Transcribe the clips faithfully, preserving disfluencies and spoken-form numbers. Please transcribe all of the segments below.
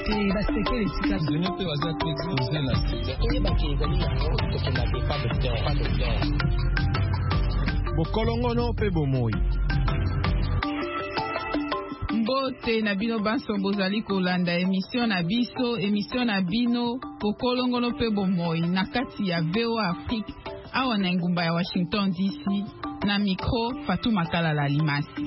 Et bah c'est quel est Je ne peux pas être exposé là. Et bah qui est allé en pas docteur, pas docteur. Bokolongono pe bomoi. Mbote na bino banso bozali kolanda émission na biso, émission na bino Bokolongono pe bomoi na kati ya V O A Afrique awa na ngumba ya Washington D C na micro Fatuma Kalala Limasi.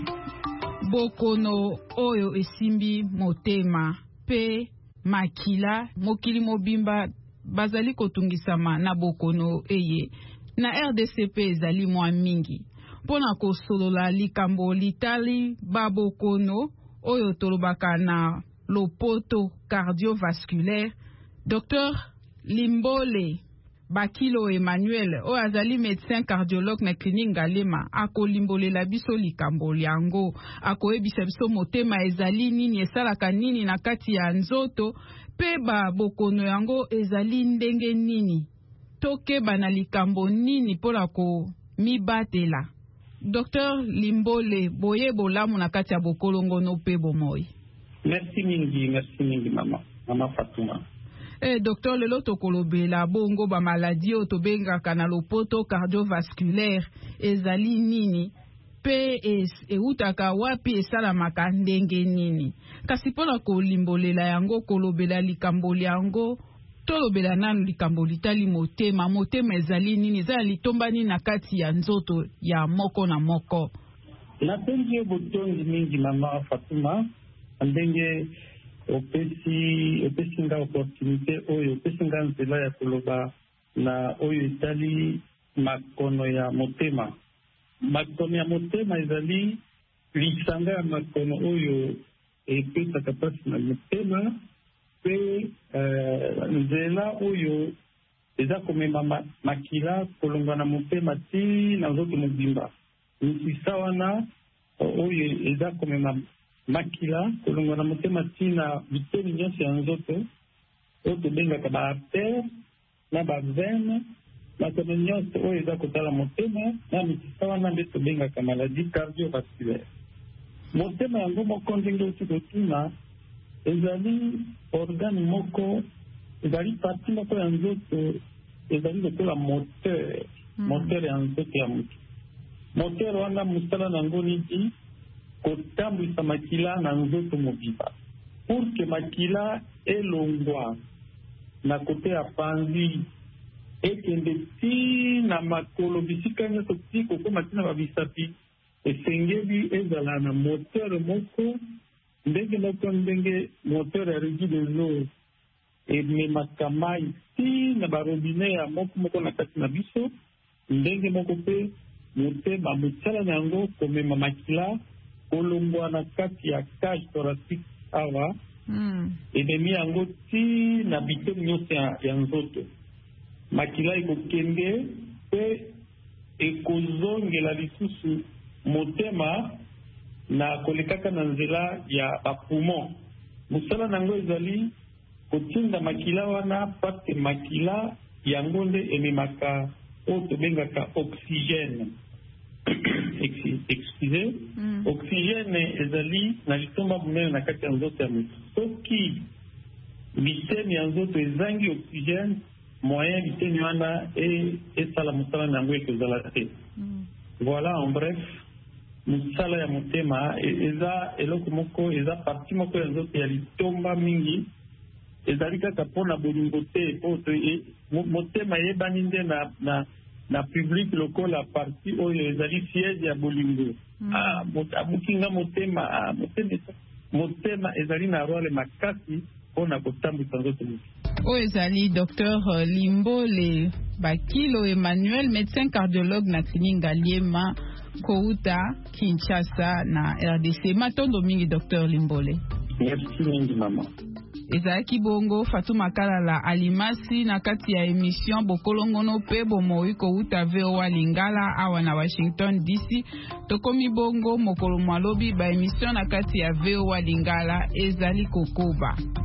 Bokono oyo esimbi motema pe makila mokili mobimba bazali kotungisama na bokono eye na R D C P ezali mwa mingi pona kosolola likambo litali babokono oyo tolobaka na lopoto cardiovasculaire. Docteur Limbole Bakilo Emmanuel oyo azali médecin cardiologue na clinique Ngalema akolimbolela biso likambo yango akoyebisa biso motema ezali nini esalaka nini na kati ya nzoto pe babokono yango ezali ndenge nini tokeba na likambo nini pola ko mibatela. Docteur Limbole boye bolamu na kati ya bokolongono pe bomoi. Merci mingi, merci mingi mama, mama Fatuma. Eh docteur lelo tokolobela bongo ba maladie o tobengaka na lopoto cardiovasculaire ezali nini pe es eutaka wapi esalamaka ndenge nini. Kasi pona kolimbolela yango kolobela likambo yango tolobela nanu likambo litali motema motema ezali nini ezali litombani na kati ya nzoto ya moko na moko. Napenzi botongi mingi mama Fatuma ndenge opesi opesi nga opportunité oyo opesi nga nzela ya koloba na oyo etali makono ya motema. Makono ya motema ezali lisanga ya makono oyo epesaka pasi na motema pe uh, nzela oyo eza komema makila kolongwa na motema ti na nzoto mobimba. Misisa wana oyo eza komema makila kolongwa na motema ti na biteni nyonso ya nzoto oyo tobengaka ba artère na ba veine makono nyonso oyo eza kotala motema na misisa wana nde tobengaka maladie cardiovasculaire. Motema yango moko ndenge oti kotuna ezali organe moko ezali parti moko ya nzoto ezali lokola moteur mm. moteur ya nzoto ya moto. Moteur wana mosala nango nini kotambwisa makila na nzoto mobimba pour que makila elongwa na kote ya panzi ekende ti na makolo bisika nyonso ti kokoma ti na babisapi esengeli ezala na moteur moko ndenge moko ndenge moteur ya régie des eaux ememaka mai ti na barobine ya moko moko na kati na biso ndenge moko mpe motema mosala na yango komema makila kolongwa na kati ya cage thoracique awa mm. ememi yango ti na biteni nyonso ya, ya nzoto. Makila ekokende mpe ekozongela lisusu motema na kolekaka na nzela ya bapoumon. Mosala nango ezali kotinda makila wana pate makila yango nde ememaka oyo tobengaka oxygène. Excusez, mm. oxygène ezali na litomba monene na kati ya nzoto ya moto. Soki biteni ya nzoto ezangi oxygène moyen biteni wana esala mosala na yango ekozala te. Mm. Voilà en bref mosala ya motema eza eloko moko eza parti moko ya nzoto ya litomba mingi ezali kaka mpona bolingo te po motema eyebani nde na, na na public lokola parti oyo ezali siège ya bolingo. Mm. Ah, abukinga motema ah, motema motema ezali na role makasi mpona kotambwisa nzoto moto. Oyo ezali Docteur Limbole Bakilo Emmanuel médecin cardiologue na clinique Ngaliema kouta Kinshasa na R D C. Matondo mingi Docteur Limbole. Merci mingi mama. Ezalaki bongo Fatuma Kalala Alimasi na kati ya émission Bokolongono pe bomoi kouta V O A Lingala awa na Washington D C. Tokomi bongo mokolo mwalobi ba émission na kati ya V O A Lingala ezali kokoba.